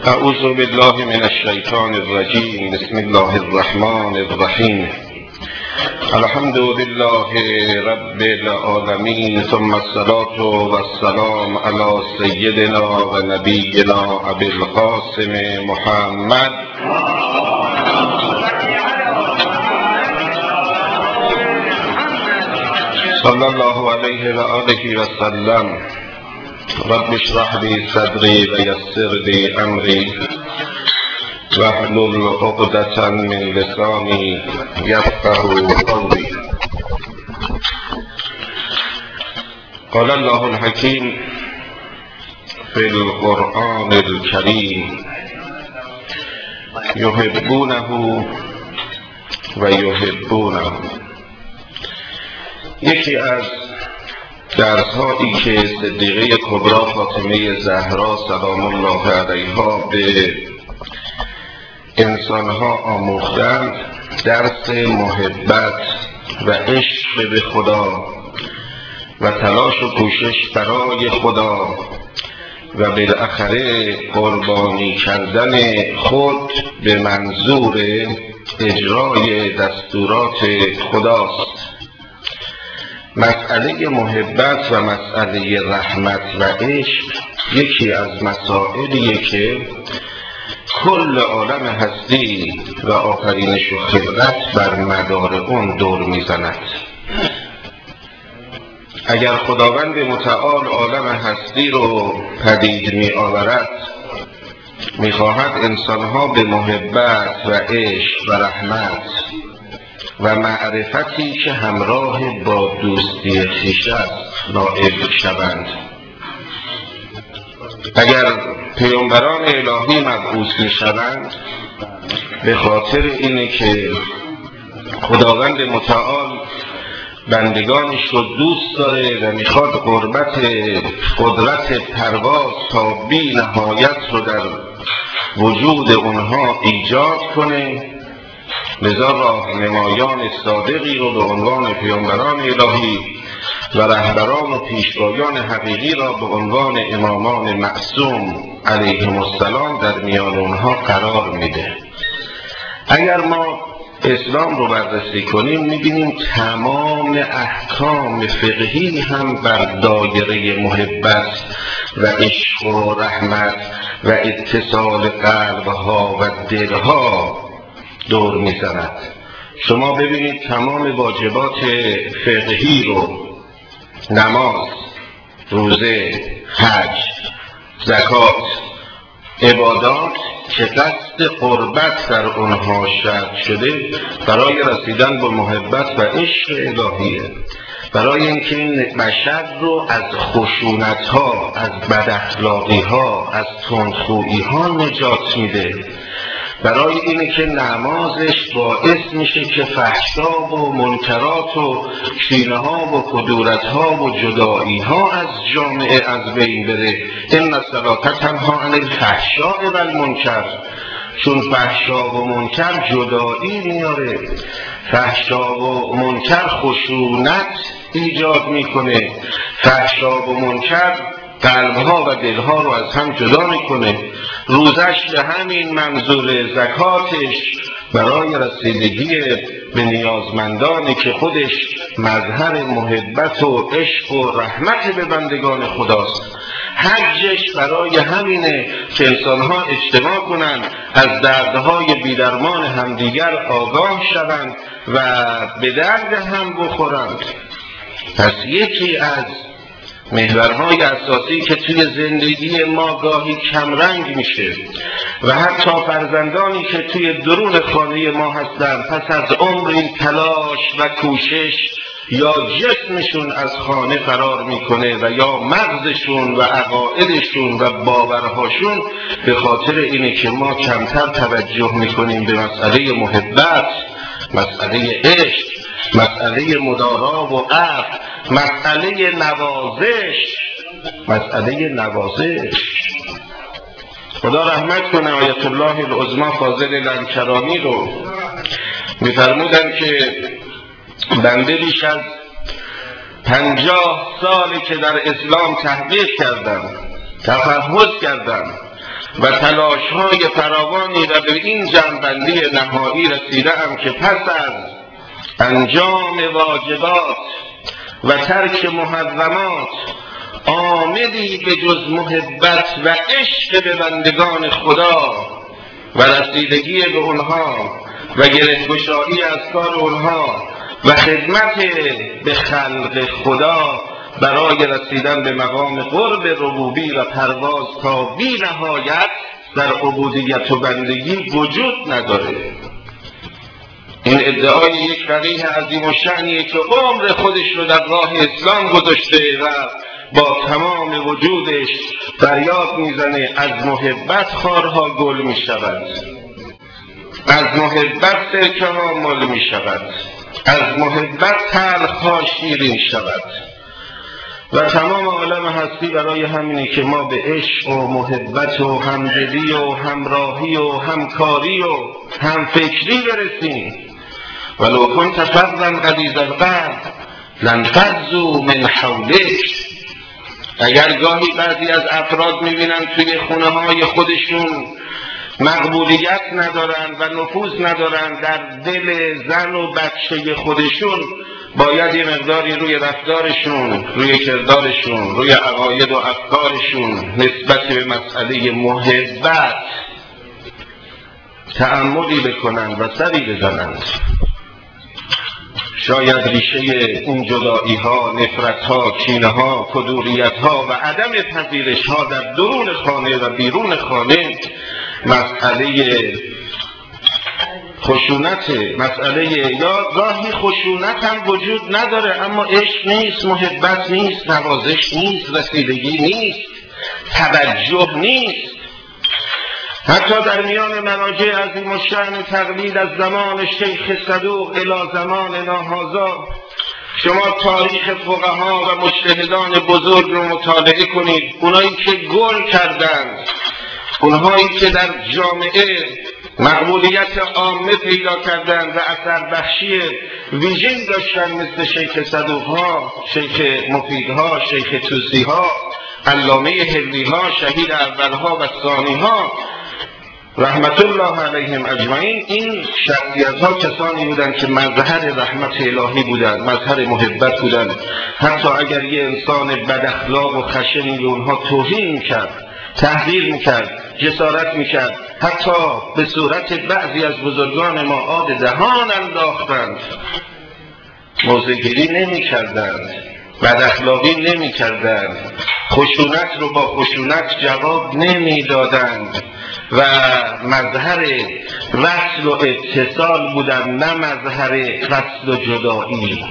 اعوذ بالله من الشیطان الرجیم. بسم الله الرحمن الرحیم. الحمد لله رب العالمین، ثم الصلاة والسلام علی سیدنا و نبینا ابی القاسم محمد صلی الله علیه و آله و سلم. رب اشرح لی صدری و یسر لی امری واحلل عقدة من لسانی یفقهوا قولی. قال الله الحکیم فی القرآن الکریم یحبونه و یحبونه. یکی از درس‌هایی که صدیقه کبری فاطمه زهرا سلام الله علیها به انسانها آموختند، درس محبت و عشق به خدا و تلاش و کوشش برای خدا و بالاخره قربانی کردن خود به منظور اجرای دستورات خداست. مسئله محبت و مسئله رحمت و عشق یکی از مسائلیه که کل عالم هستی و آفرینش و خلقت بر مدار اون دور میزند. اگر خداوند متعال عالم هستی رو پدید می آورد، می خواهد انسانها به محبت و عشق و رحمت و معرفتی که همراه با دوستی خویش است نائل شوند. اگر پیامبران الهی مبعوث می شوند، به خاطر اینه که خداوند متعال بندگانش رو دوست داره و میخواد قدرت پرواز تا بی نهایت رو در وجود اونها ایجاد کنه. لذا راهنمایان صادقی رو به عنوان پیامبران الهی و رهبران و پیشوایان حقیقی را به عنوان امامان معصوم علیهم السلام در میان اونها قرار میده. اگر ما اسلام رو بررسی کنیم، میبینیم تمام احکام فقهی هم بر دایره محبت و عشق و رحمت و اتصال قلبها و دلها دور میزند. شما ببینید تمام واجبات فقهی رو، نماز، روزه، حج، زکات، عبادات که قصد قربت در اونها شرط شده برای رسیدن به محبت و عشق الهیه، برای اینکه این بشر رو از خشونت ها، از بداخلاقی ها، از تندخویی ها نجات میده، برای اینه که نمازش باعث میشه که فحشا و منکرات و کینه ها و کدورت ها و جدایی ها از جامعه از بین بره. این الصلاة تنها عن الفحشاء و المنکر، چون فحشا و منکر جدایی میاره، فحشا و منکر خشونت ایجاد میکنه، فحشا و منکر قلبها و دلها رو از هم جدا میکنه. روزش به همین منظور، زکاتش برای رسیدگی به نیازمندانی که خودش مظهر محبت و عشق و رحمت به بندگان خداست. حجش برای همینه که انسانها اجتماع کنند، از دردهای بیدرمان همدیگر آگاه شوند و به درد هم بخورند. پس یکی از محورهای اساسی که توی زندگی ما گاهی کمرنگ میشه و حتی فرزندانی که توی درون خانه ما هستن پس از عمری تلاش و کوشش یا جسمشون از خانه فرار میکنه و یا مغزشون و عقایدشون و باورهاشون، به خاطر اینه که ما کمتر توجه میکنیم به مسئله محبت، مسئله عشق، مسئله مدارا و عفو، مسئله نوازش. خدا رحمت کنه آیت الله العظمی فاضل لنکرانی رو، میفرمودن که بنده بیش از 50 سالی که در اسلام تحقیق کردم، تفحص کردم و تلاش‌های فراوانی و به این جمع‌بندی نهایی رسیده‌ام که پس از انجام واجبات و ترک محرمات عاملی به جز محبت و عشق به بندگان خدا و رسیدگی به اونها و گره‌گشایی از کار اونها و خدمت به خلق خدا برای رسیدن به مقام قرب ربوبی و پرواز تا بی نهایت در عبودیت و بندگی وجود نداره. این ادعای یک فقیه عظیم الشأنیه که عمر خودش رو در راه اسلام گذاشته و با تمام وجودش فریاد میزنه از محبت خارها گل میشود، از محبت سرکه ها مل میشود، از محبت تلخ‌ها شیرین شود. و تمام عالم هستی برای همینه که ما به عشق و محبت و همدلی و همراهی و همکاری و همفکری برسیم. ولو كنت فظا غلیظ القلب لانفضوا من حولک. اگر گاهی بعضی از افراد میبینن توی خونه های خودشون مقبولیت ندارن و نفوذ ندارن در دل زن و بچه خودشون، باید یه مقداری روی رفتارشون، روی کردارشون، روی عقاید و افکارشون نسبت به مسئله محبت تأملی بکنن و سری بزنن. شاید ریشه این جدایی ها، نفرت ها، کینه ها، کدوریت ها و عدم پذیرش ها در درون خانه و بیرون خانه مسئله خشونت، مسئله یا راهی خشونت هم وجود نداره، اما عشق نیست، محبت نیست، نوازش نیست، رسیدگی نیست، توجه نیست. حتی در میان مراجع عظیم الشأن تقلید از زمان شیخ صدوق الی زماننا هذا، شما تاریخ فقها و مجتهدان بزرگ رو مطالعه کنید. اونایی که گل کردند، اونهایی که در جامعه مقبولیت عامه پیدا کردند و اثر بخشی ویژه‌ای داشتن، مثل شیخ صدوق ها، شیخ مفید ها، شیخ طوسی ها، علامه حلوی ها، شهید اول ها و ثانی ها رحمت الله علیهم اجمعین. این شخصیت ها کسانی بودند که مظهر رحمت الهی بودند، مظهر محبت بودند. حتی اگر یه انسان بد اخلاق و خشنی به اونها توهین میکرد، تحقیر میکرد، جسارت میکرد، حتی به صورت بعضی از بزرگان ما آب دهان انداختند، موضع‌گیری نمیکردند، بد اخلاقی نمیکردند، خشونت رو با خشونت جواب نمیدادند و مظهر وصل و اتصال بودند، نه مظهر فصل و جدایی.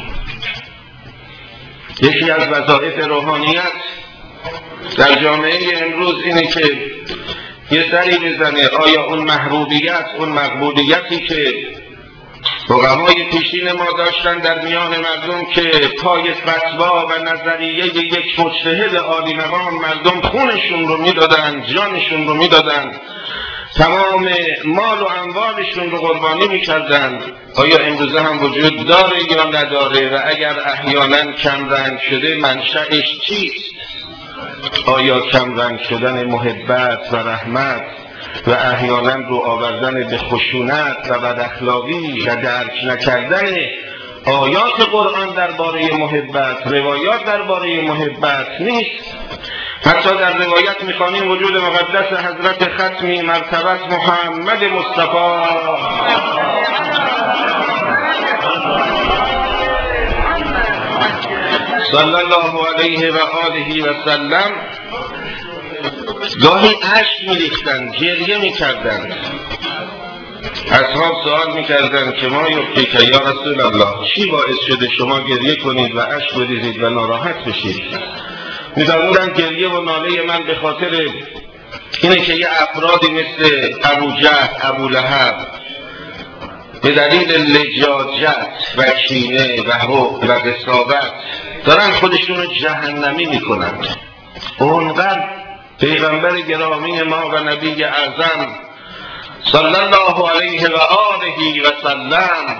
یکی از وظایف روحانیت در جامعه امروز اینه که یه سری بزنه آیا اون محبوبیت، اون مقبولیتی که فقهای پیشین ما داشتن در میان مردم که پای فتوا و نظریه یک مجتهد عالی مقام مردم خونشون رو میدادن، جانشون رو میدادن، تمام مال و اموالشون رو قربانی میکردن، آیا امروزه هم وجود داره یا نداره؟ و اگر احیانا کمرنگ شده منشأش چیست؟ آیا کمرنگ شدن محبت و رحمت و احیانا رو آوردن به خشونت و بد اخلاقی و درک نکردن آیات قرآن درباره محبت، روایات درباره محبت نیست؟ حتی در روایت می‌خوانیم وجود مقدس حضرت ختمی مرتبت محمد مصطفی صلی الله علیه و آله و سلم گاهی اشک می‌ریختند، گریه می‌کردند. اصحاب سوال می‌کردند که ما یبکیک یا رسول الله، چی باعث شده شما گریه کنید و اشک بریزید و ناراحت بشید؟ می‌فرمودند گریه و ناله من به خاطر اینه که یه افرادی مثل ابو جهل، ابو لهب به دلیل لجاجت و کینه و حقد و قساوت دارن خودشون رو جهنمی میکنن. اونقدر پیغمبر گرامی ما و نبی اعظم صلی الله علیه و آله و سلم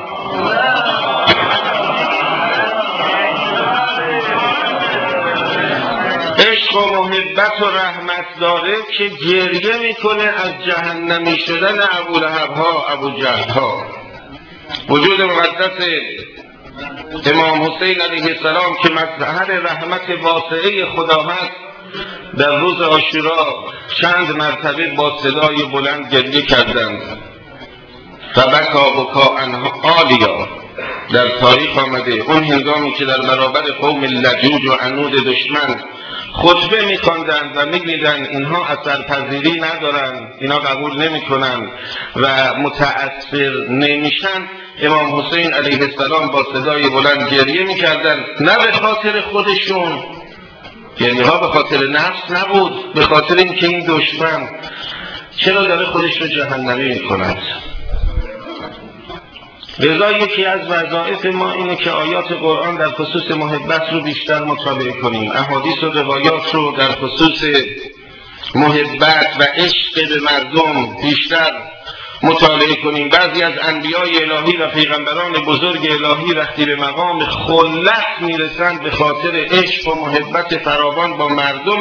عشق عشق و محبت و رحمت داره که گریه میکنه از جهنمی شدن ابولهب ها، ابوجهل ها. وجود مقدس امام حسین علیه السلام که مظهر رحمت واسعه خدا هست، در روز عاشورا چند مرتبه با صدای بلند گریه کردند. فبکا بکا عالیا، در تاریخ آمده اون هنگامی که در برابر قوم لجوج و عنود دشمن خطبه می‌خواندند و می‌دیدند اینها اثرپذیری ندارند، اینا قبول نمی‌کنند و متأثر نمیشن، امام حسین علیه السلام با صدای بلند گریه می‌کردند، نه به خاطر خودشون، گریه ها به خاطر نفس نبود، به خاطر اینکه این دشمن چرا داره خودش رو جهنمی می‌کند. لذا یکی از وظایف ما اینه که آیات قرآن در خصوص محبت رو بیشتر مطالعه کنیم، احادیث و روایات رو در خصوص محبت و عشق به مردم بیشتر مطالعه کنیم. بعضی از انبیای الهی و پیغمبران بزرگ الهی وقتی به مقام خلت میرسند به خاطر عشق و محبت فراوان با مردم.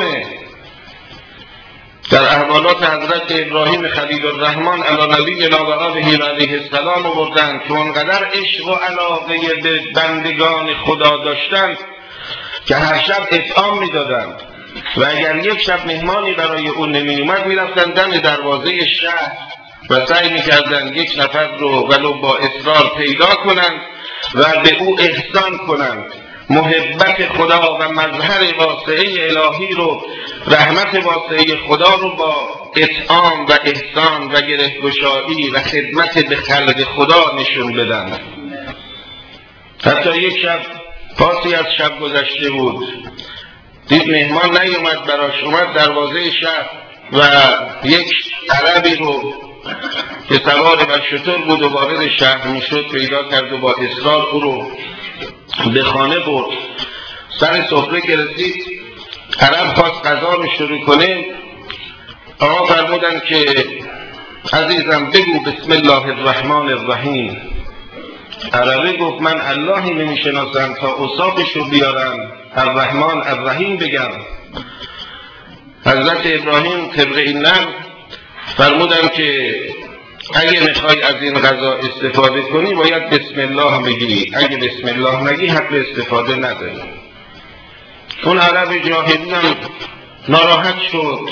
در احوالات حضرت ابراهیم خلیل الرحمن علی نبینا و آله علیه السلام آوردند که اونقدر عشق و علاقه به بندگان خدا داشتند که هر شب اطعام میدادند و اگر یک شب مهمانی برای اون نمی اومد میرفتند دم دروازه شهر و سعی میکردند یک نفر رو ولو با اصرار پیدا کنند و به او احسان کنند. محبت خدا و مظهر واسعه الهی رو، رحمت واسعه خدا رو با اطعام و احسان و گره‌گشایی و خدمت به خلق خدا نشون بدن. حتی یک شب پاسی از شب گذشته بود، دید مهمان نیومد براش، اومد دروازه شهر و یک عربی رو که سوار بر شتر بود و وارد شهر میشد پیدا کرد و با اصرار او رو به خانه برد. سر سفره که رسید عرب خواست غذا رو شروع کنه، آقا فرمودن که عزیزم بگو بسم الله الرحمن الرحیم. عربی گفت من اللهی نمیشناسم تا اوصافش رو بیارم الرحمن الرحیم بگم. حضرت ابراهیم طبق این نقل فرمودن که اگه میخوای از این غذا استفاده کنی باید بسم الله بگی، اگه بسم الله نگی حق استفاده نداری. اون عرب جاهلیان ناراحت شد،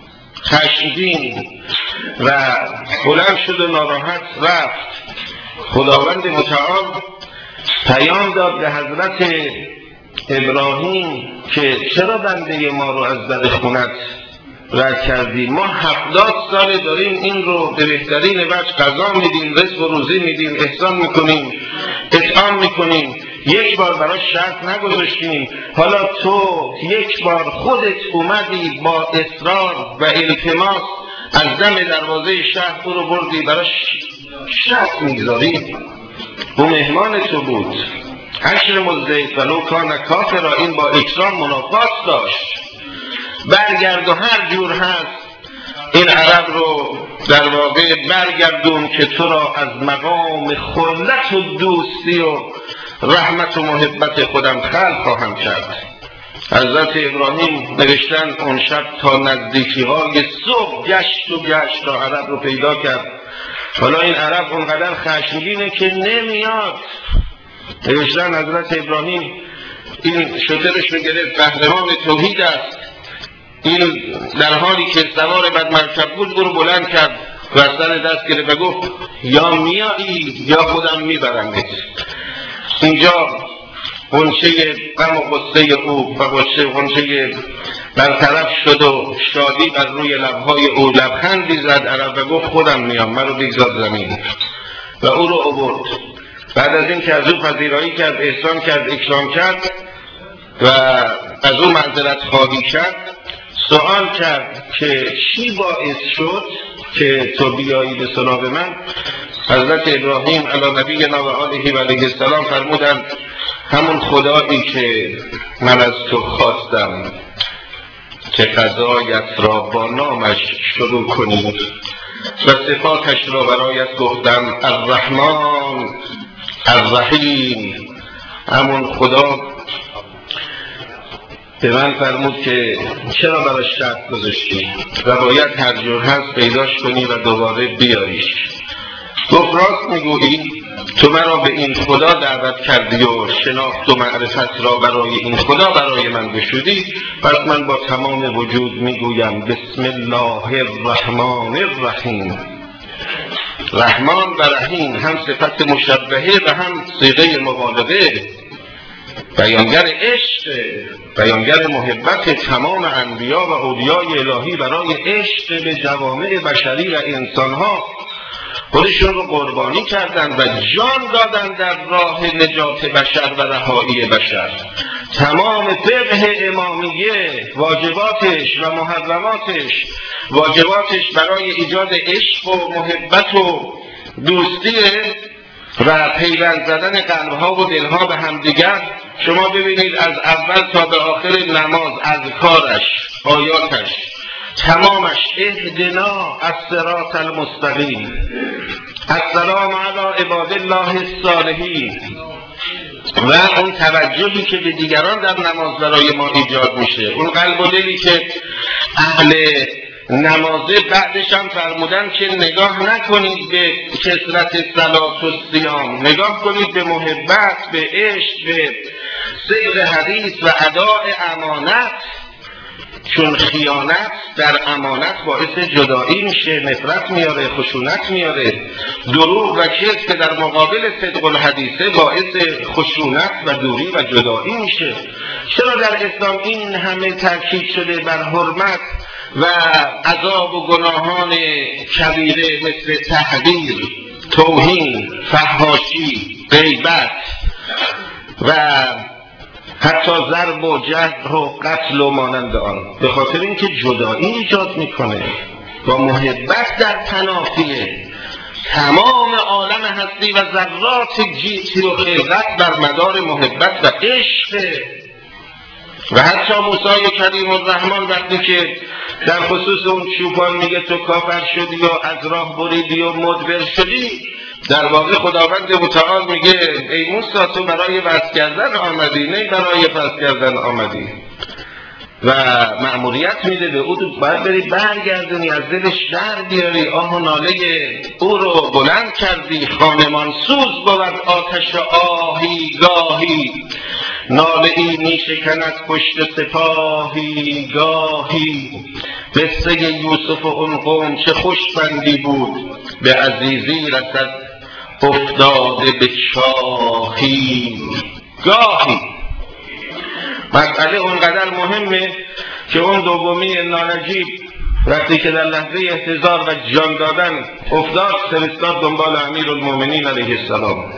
خشمگین و بلند شد و ناراحت رفت. خداوند متعال پیام داد به حضرت ابراهیم که چرا بنده ما رو از در خونت رد کردی؟ ما 70 سال داریم این رو به بهترین وجه غذا میدیم، رزق و روزی میدیم، احسان میکنیم، اطعام میکنیم، یک بار براش شرط نگذاشتیم. حالا تو یک بار خودت اومدی با اصرار و التماس از دم دروازه شهر او رو بردی براش شرط میگذاری؟ او مهمان تو بود. عشر مزدید ولو کان کافرا، این با اکرام منافات داشت. برگرد و هر جور هست این عرب رو در واقع برگردون که تو را از مقام خلت و دوستی و رحمت و محبت خودم خلق خواهم کرد. حضرت ابراهیم نوشتن اون شب تا نزدیکی های صبح گشت و گشت تا عرب رو پیدا کرد. حالا این عرب اونقدر خشمگینه که نمیاد. نوشتن حضرت ابراهیم این شترش رو گرفت، قهرمان توحید است، این در حالی که سوار بر مرکب بود او رو بلند کرد و از سر دست گرفت و گفت یا میایی یا خودم میبرمت. اینجا غنچه غم و غصه او و غنچه برطرف شد و شادی بر روی لبهای او، لبخندی زد عرب و گفت خودم میام، من رو بگذار زمین و او رو آورد. بعد از این که از او پذیرایی کرد، احسان کرد، اکرام کرد و از او معذرت خواهی کرد، سوال کرد که چی باعث شد که تو بیایی به سراغ من؟ حضرت ابراهیم علی نبینا و آله و علیه السلام فرمودند همون خدایی که من از تو خواستم که قضایت را با نامش شروع کنی و صفاتش را برایت گفتم، الرحمن الرحیم، همون خدا به من فرمود که چرا براش شرط گذاشتی و باید هر جور هست پیداش کنی و دوباره بیاریش. گفت راست میگویی، تو مرا به این خدا دعوت کردی و شناخت و معرفت را برای این خدا برای من گشودی، پس من با تمام وجود میگویم بسم الله الرحمن الرحیم. رحمان و رحیم هم صفت مشبهه و هم صیغه مبالغه، بیانگر عشق، بیانگر محبت تمام انبیا و اولیای الهی برای عشق به جوامع بشری و انسانها خودشون رو قربانی کردن و جان دادن در راه نجات بشر و رهایی بشر. تمام فقه امامیه، واجباتش و محرماتش، واجباتش برای ایجاد عشق و محبت و دوستیه و پیوند زدن قلبها و دلها به همدیگر. شما ببینید از اول تا به آخر نماز، اذکارش، آیاتش، تمامش اهدنا الصراط المستقیم، السلام علی عباد الله الصالحین، و اون توجهی که به دیگران در نماز برای ما ایجاد میشه، اون قلب و دلی که اهل نمازه بعدش هم فرمودن که نگاه نکنید به کثرت صلات و صیام، نگاه کنید به محبت، به عشق، به صدق حدیث و اداء امانت، چون خیانت در امانت باعث جدایی میشه، نفرت میاره، خشونت میاره. دروغ و کذب که در مقابل صدق الحدیثه باعث خشونت و دوری و جدایی میشه. چرا در اسلام این همه تاکید شده بر حرمت و عذاب و گناهان کبیره مثل تحقیر، توهین، فحاشی، غیبت و حتی ضرب و جرح و قتل و مانند آن؟ به خاطر اینکه جدایی ایجاد میکنه، با محبت در تنافیه. تمام عالم هستی و ذرات جیتی و خلقت بر مدار محبت و عشق. و حتی موسی کلیم الرحمن وقتی که در خصوص اون چوپان میگه تو کافر شدی و از راه بریدی و مدبر شدی، در واقع خداوند متعال میگه ای موسی تو برای وصل کردن آمدی، نه برای فصل کردن آمدی. و مأموریت میده به او، باید بری برگردونی، از دلش در بیاری، آه و ناله او رو بلند کردی. خانمان سوز بود آتش آهی گاهی، ناله ای میشکند پشت سپاهی گاهی. قصه یوسف و اون قوم چه خوش بندی بود، به عزیزی رسد افتاده به چاهی گاهی. مسئله اونقدر مهمه که اون دومی نانجیب وقتی که در لحظه احتضار و جان دادن افتاد، فرستاد دنبال امیرالمومنین علیه السلام.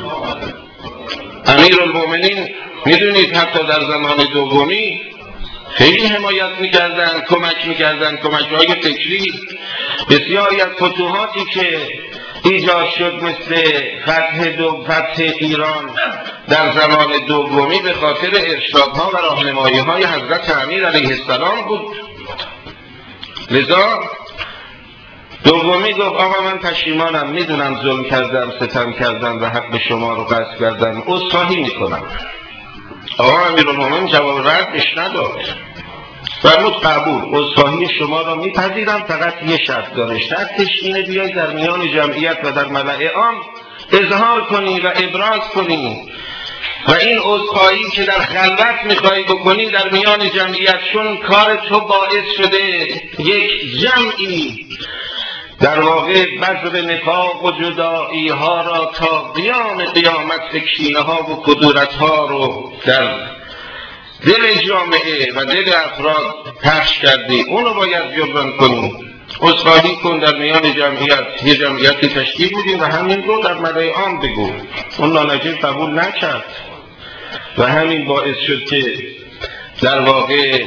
امیرالمومنین میدونید حتی در زمان دومی خیلی حمایت میکردن، کمک میکردن، کمک‌های فکری. بسیاری از فتوحاتی که ایجاد شد مثل فتح ایران در زمان دومی به خاطر ارشادها و راهنمایی‌های حضرت امیر علیه السلام بود. لذا دومی گفت آقا من پشیمانم، میدونم ظلم کردم، ستم کردم و حق شما رو غصب کردم، عذرخواهی میکنم. آقا امیرالمومنین جواب ردش نداد، فرمود قبول، عذرخواهی شما را میپذیرم، فقط یه شرط داره، شرطش اینه بیای در میان جمعیت و در ملأ عام اظهار کنی و ابراز کنی و این عذرخواهی که در خلوت میخوای بکنی در میان جمعیت، چون کار تو باعث شده یک جمعی در واقع بذر نفاق و جدایی ها را تا قیام قیامت کینه ها و کدورت ها رو در دل جامعه و دل افراد پخش کردی، اونو باید جبران کنی. عذرخواهی کن در میان جمعیت، یه جمعیتی تشکیل بودیم و همین رو در ملأ عام بگو. اون نانجیب قبول نکرد و همین باعث شد که در واقع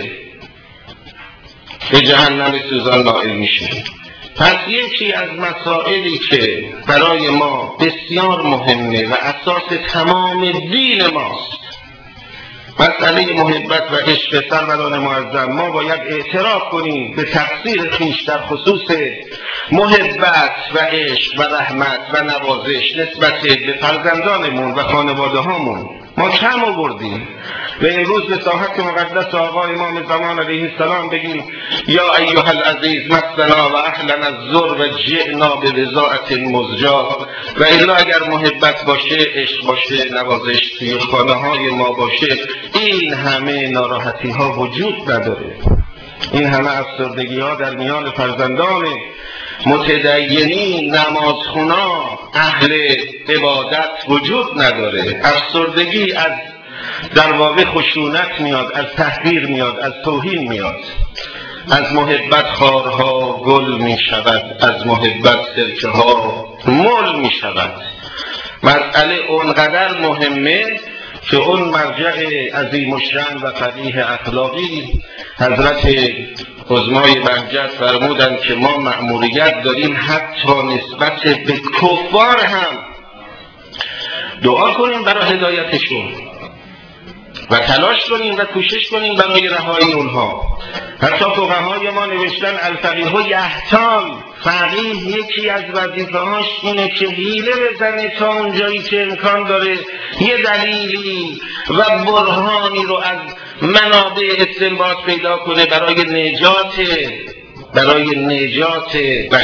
به جهنم سوزان نائل میشه. پس یکی از مسائلی که برای ما بسیار مهمه و اساس تمام دین ماست، مسئله محبت و عشق سروران معظم. ما باید اعتراف کنیم به تقصیر خویش در خصوص محبت و عشق و رحمت و نوازش نسبت به فرزندانمون و خانواده هامون. ما کم آوردیم و امروز به ساحت مقدس آقا امام زمان علیه السلام بگیم یا ایها العزیز مسنا و اهلنا الزر و جئنا ببضاعة مزجاة. و الا اگر محبت باشه، عشق باشه، نوازش توی خانه های ما باشه، این همه ناراحتی ها وجود نداره، این همه افسردگی ها در میان فرزندان متدینین، نمازخونا، اهل عبادت وجود نداره. افسردگی از در واقع خشونت میاد، از تحقیر میاد، از توهین میاد. از محبت خارها گل می شود، از محبت سرکه ها مل می شود. مسئله اونقدر مهمه که اون مرجع عظیم الشأن و فقیه اخلاقی حضرت عظمای بهجت فرمودند که ما مأموریت داریم حتی نسبت به کفار هم دعا کنیم برای هدایتشون و تلاش کنیم و کوشش کنیم برای رهایی اونها. حتی فقهای ما نوشتن الفقیه یحتال، فقیه یکی از وظیفه‌هاش اینه که حیله بزنه تا اونجایی که امکان داره یه دلیلی و برهانی رو از منابع استنباط پیدا کنه برای نجات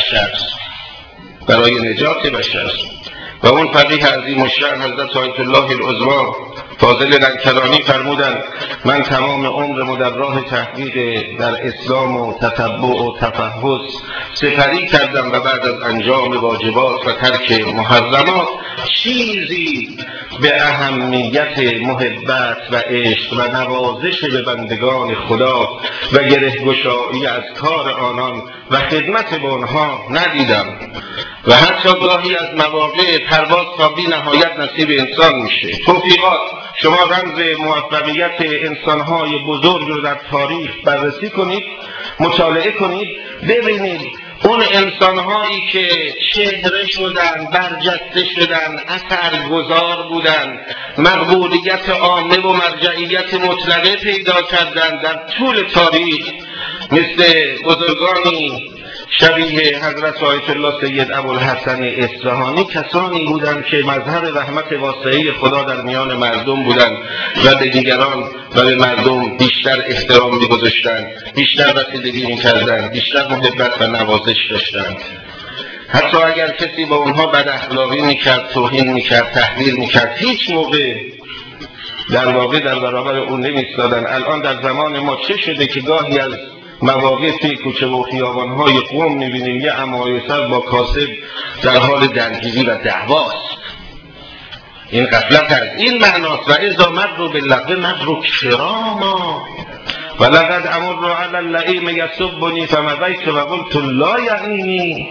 بشر. و اون فقیه عظیم الشأن حضرت آیت الله العظما فاضل لنکرانی فرمودند من تمام عمرمو در راه تحقیق در اسلام و تتبع و تفحص سپری کردم و بعد از انجام واجبات و ترک محرمات چیزی به اهمیت محبت و عشق و نوازش به بندگان خدا و گره‌گشایی از کار آنان و خدمت به آنها ندیدم. و حتی گاهی از مواقع پرواز تا بی نهایت نصیب انسان میشه. توفیقات، شما رمز موفقیت انسانهای بزرگ رو در تاریخ بررسی کنید، مطالعه کنید، ببینید اون انسانهایی که چهره شدن، برجسته شدن، اثرگذار بودن، مقبولیت عامه و مرجعیت مطلقه پیدا کردن در طول تاریخ، مثل بزرگانی شبیه حضرت آیت الله سید ابوالحسن اصفهانی، کسانی بودند که مظهر رحمت واسعه خدا در میان مردم بودند و به دیگران و به مردم بیشتر احترام می‌گذاشتند، بیشتر رسیدگی می‌کردند، بیشتر محبت و نوازش داشتند. حتی اگر کسی با اونها بد اخلاقی می‌کرد، توهین می‌کرد، تحقیر می‌کرد، هیچ موقع در واقع در برابر اون نمی‌ایستادند. الان در زمان ما چه شده که گاهی از مواقع توی کوچه و خیابان‌های قم می‌بینیم یه عمایه سر با کاسب در حال درگیری و دعواست. این غفلت از این معناست. و اذا مروا باللغو مروا کراما و لقد امر علی اللئیم یسبنی فمضیت و قلت لا یعنینی.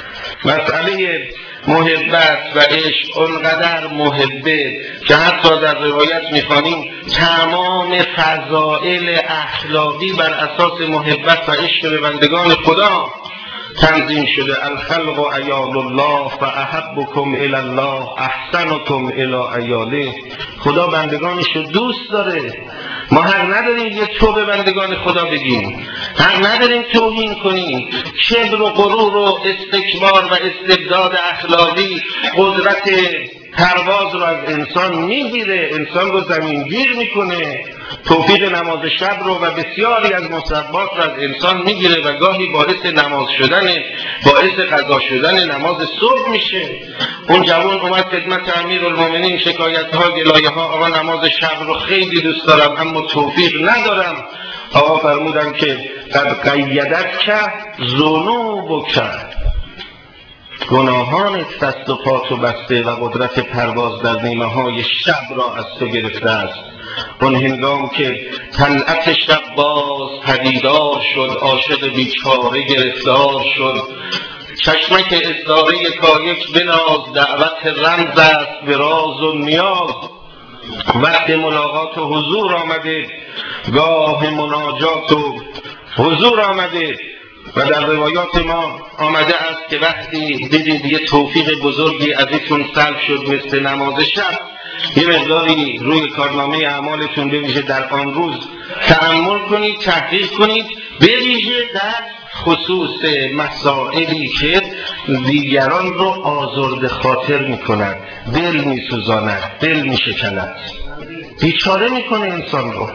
مسئله محبت و عشق اونقدر محبه که حتی در روایت می‌خوانیم تمام فضائل اخلاقی بر اساس محبت و عشق به بندگان خدا تنظیم شده. الخلق عیال الله فاحبکم الی الله احسنکم الی عیاله. خدا بندگانش رو دوست داره. ما حق نداریم یه تو به بندگان خدا بگیم، حق نداریم توهین کنیم. کبر و غرور و استکبار و استبداد اخلاقی قدرت پرواز رو از انسان میگیره، انسان رو زمینگیر میکنه، توفیق نماز شب رو و بسیاری از مصبات رو از انسان میگیره و گاهی باعث نماز شدن، باعث قضا شدن نماز صبح میشه. اون جوان اومد خدمت امیرالمومنین، شکایت ها، گلایه ها، آقا نماز شب رو خیلی دوست دارم اما توفیق ندارم. آقا فرمودن که قد قیدت که ذنوبک، گناهانت دست و پاتو بسته و قدرت پرواز در نیمه های شب را از تو گرفته است. اون هنگام که طلعت شب باز پدیدار شد، عاشق بیچاره گرفتار شد، چشمک استاره کایک بناز، دعوت رمز است به راز و نیاز. وقت ملاقات و حضور آمده، گاه مناجات و حضور آمده. و در روایات ما آمده است که وقتی دیدید یه توفیق بزرگی ازتون سلب شد مثل نماز شب، یه مقداری روی کارنامه اعمالتون به ویژه در آن روز تأمل کنید، تحقیق کنید، به ویژه در خصوص مسائلی که دیگران رو آزرده خاطر می‌کند، دل می‌سوزاند، دل می‌شکند. بیچاره میکنه انسان رو.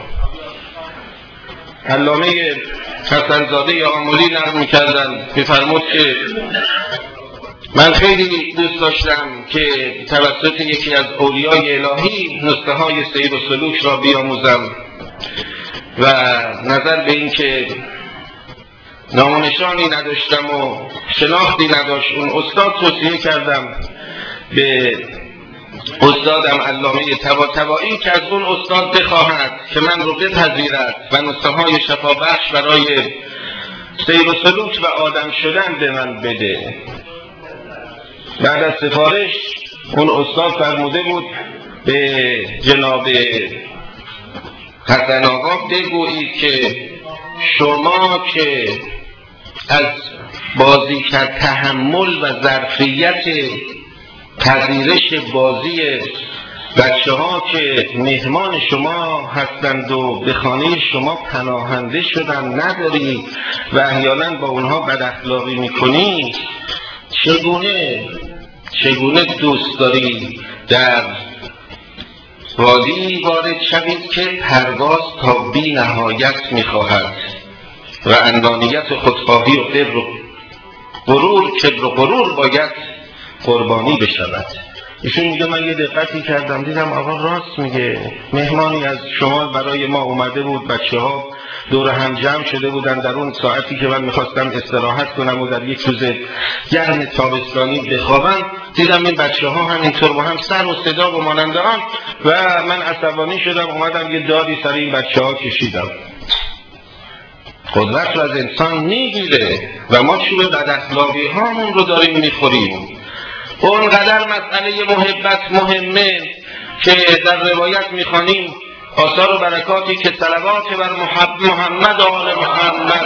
علامه حسن‌زاده آملی نقل میکردن، میفرمود که من خیلی دوست داشتم که توسط یکی از اولیای الهی نسخه های سیر و سلوک را بیاموزم و نظر به این که نام و نشانی نداشتم و شناختی نداشت اون استاد توصیه کردم به استادم علامه طباطبایی که از اون استاد بخواهد که من رو بپذیرد و نسخه های شفابخش برای سیر و سلوک و آدم شدن به من بده. بعد از سفارش اون استاد فرموده بود به جناب حسن آقا بگویید که شما که از بازیگر تحمل و ظرفیت پذیرش بازی بچه ها که مهمان شما هستند و به خانه شما پناهنده شدن نداری و احیانا با اونها بد اخلاقی میکنی، چگونه دوست داری در وادی وارد شوید که پرواز تا بی نهایت میخواهد و انانیت خودخواهی و کبر و غرور باید قربانی بشود. ایشون میگه من یه دقتی کردم دیدم آقا راست میگه، مهمانی از شمال برای ما اومده بود، بچه ها دور هم جمع شده بودن در اون ساعتی که من میخواستم استراحت کنم و در یک روز گرم تابستانی بخوابم، دیدم این بچه ها همینطور با هم سر و صدا و مانند آن و من عصبانی شدم، اومدم یه دادی سر این بچه ها کشیدم. قدرت رو از انسان میگیره و ما چوب بد اخلاقی هامون رو داریم میخوریم. اونقدر مسئله محبت مهمه که در روایت میخوانیم آثار و برکاتی که صلوات بر محمد و آل محمد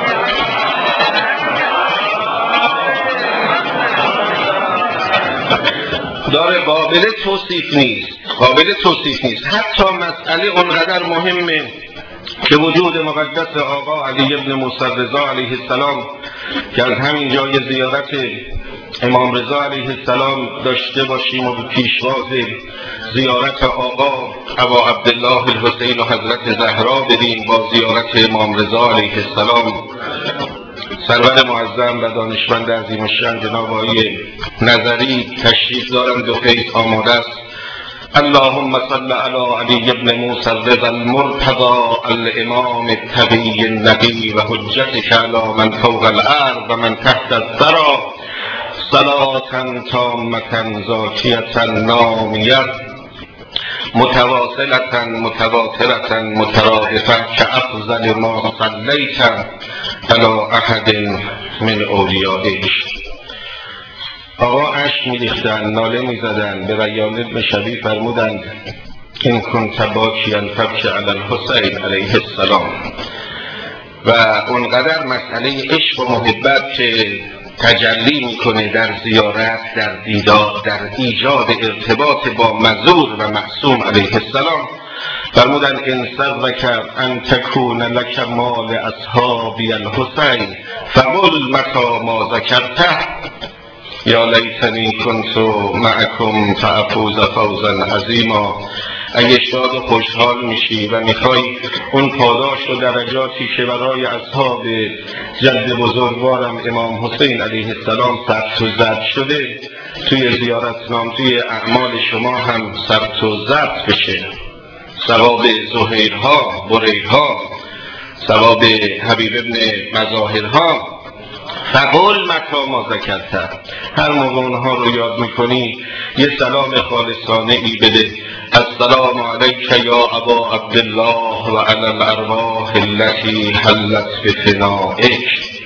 داره قابل توصیف نیست. حتی مسئله اونقدر مهمه که وجود مقدس آقا علی ابن موسی رضا علیه السلام که از همین جای زیارت امام رضا علیه السلام داشته باشیم و به پیشواز زیارت آقا ابا عبدالله الحسین و حضرت زهرا بریم با زیارت امام رضا علیه السلام. سرور معظم و دانشمند عظیم الشأن جناب آقای نظری تشریف دارند و فیض آماده است. اللهم صل علی علی ابن موسی رضا المرتضی الامام التقی النقی و حجتک علی من فوق الارض و من تحت الثری صلاة تامة زاکیة نامیة متواصلة متواترة مترادفة كأفضل ما صلیت علی احد من اولیائک. آقا اشک می‌ریختند، ناله می‌زدند، به ریان ابن شبی فرمودند این کنت باکیا فبکی علی الحسین علیه السلام. و اونقدر مسئله عشق و محبت که تجلی میکنه در زیارت، در دیدار، در ایجاد ارتباط با مزور و معصوم علیه السلام، فرمودن ان سرک ان تکون لک مال اصحابی الحسین فقل متی ما ذکرته یا لیتنی کنت معکم فافوز فوزا عظیما. اگه شاد و خوشحال میشی و میخوای اون پاداش و درجاتی که برای اصحاب جد بزرگوارم امام حسین علیه السلام ثبت و ضبط شده توی زیارتنامه توی اعمال شما هم ثبت و ضبط بشه، ثواب زهیرها، بریرها، ثواب حبیب ابن مظاهرها، فقل متی ما ذکرته، هر موقع اونها رو یاد میکنی یه سلام خالصانه ای بده. السلام علیک یا ابا عبدالله و علی الارواح التي حلت بفنائک.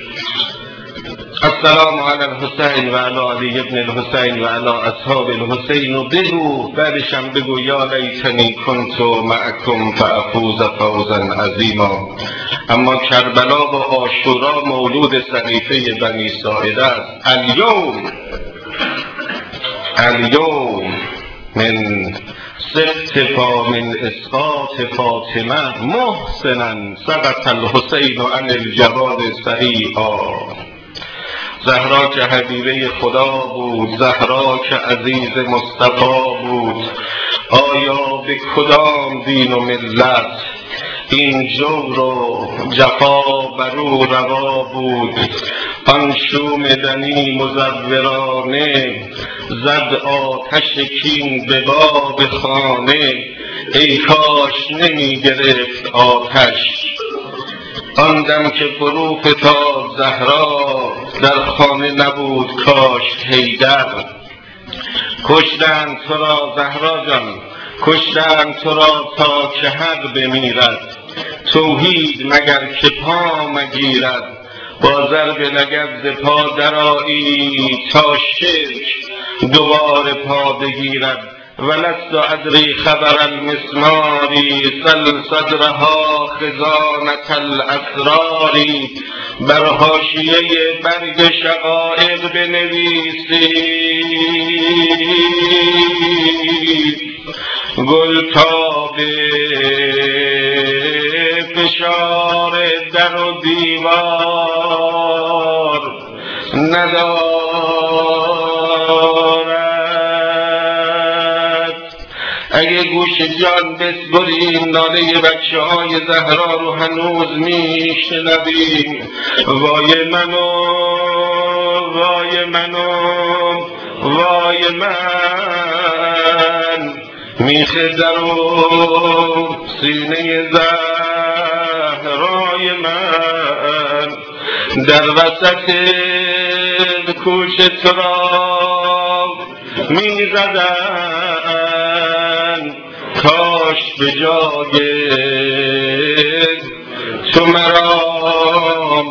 السلام علی الحسین و علی علی ابن الحسین و علی اصحاب الحسین. و بگو بعدشم بگو یا لیتنی کنت معکم فافوز فوزا عظیما. اما کربلا و عاشورا مولود صحیفه بنی ساعده است. الیوم من سقط من اسقاط فاطمه محسنا سقط الحسین عن الجواد صحیحا. زهرا که حبیبه خدا بود، زهرا که عزیز مصطفی بود. آیا به کدام دین و ملت این جور و جفا بر او روا بود؟ آن شومدنی مزورانه زد آتش کین به باب خانه. ای کاش نمی گرفت آتش آن دم که فرو فتاد زهرا، در خانه نبود کاش حیدر. کشتند تو را زهرا جان، کشتند تو را تا که حق بمیرد. توحید مگر که پا مگیرد، با ضرب لگد ز پا درآیی تا شرک دوباره پا بگیرد. ولست ادری خبر المسمار سل صدرها خزانة الاسرار. بر حاشیه برگ شقایق بنویسید گل تاب فشار در و دیوار ندارد. اگه گوش جان بسپریم ناله بچه های زهرا رو هنوز میشنویم. وای منو وای منو وای من، میخ در و سینه زهرای من، در وسط کوچ تو را میزدن. کاش به جای تو مرا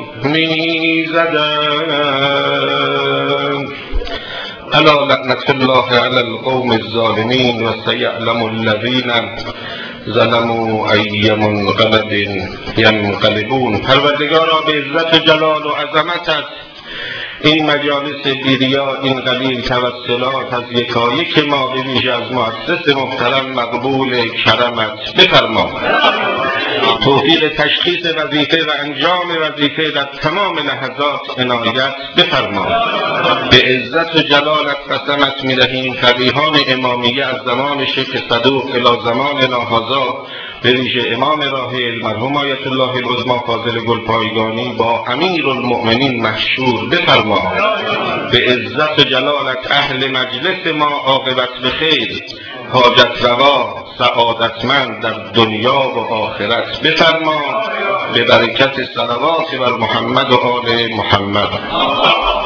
میزدن. الا لعنت الله علی القوم الظالمین و سیعلم الذین ظلموا ای منقلب ینقلبون. پروردگارا به عزت و جلال و عظمتت این مجالس بیریا، این قلیل توسلات از یکایک ما به ویژه از مؤسس محترم مقبول کرمت بفرما. توفیق تشخیص وظیفه و انجام وظیفه در تمام لحظات عنایت بفرما. به عزت و جلالت قسمت می‌دهیم فقیهان امامیه از زمان شیخ صدوق الی زمان هذا، به ویژه امام راحل مرحوم آیت الله العظمی فاضل گلپایگانی با امیرالمؤمنین محشور بفرما. به عزت و جلالت اهل مجلس ما عاقبت بخیر، حاجت روا، سعادتمند در دنیا و آخرت بفرما. به برکت صلوات بر محمد و آل محمد.